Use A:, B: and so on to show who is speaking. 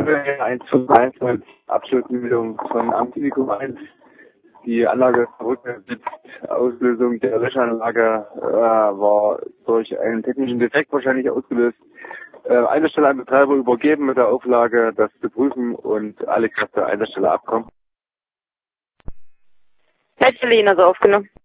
A: Feuerwehr 151 mit Abschlussmeldung von Amtinikum 1. Die Anlage ist zurückgesetzt. Auslösung der Löschanlage war durch einen technischen Defekt wahrscheinlich ausgelöst. An der Stelle an Betreiber übergeben mit der Auflage, das zu prüfen und alle Kräfte an der Stelle abkommen.
B: Letzte Linie also aufgenommen.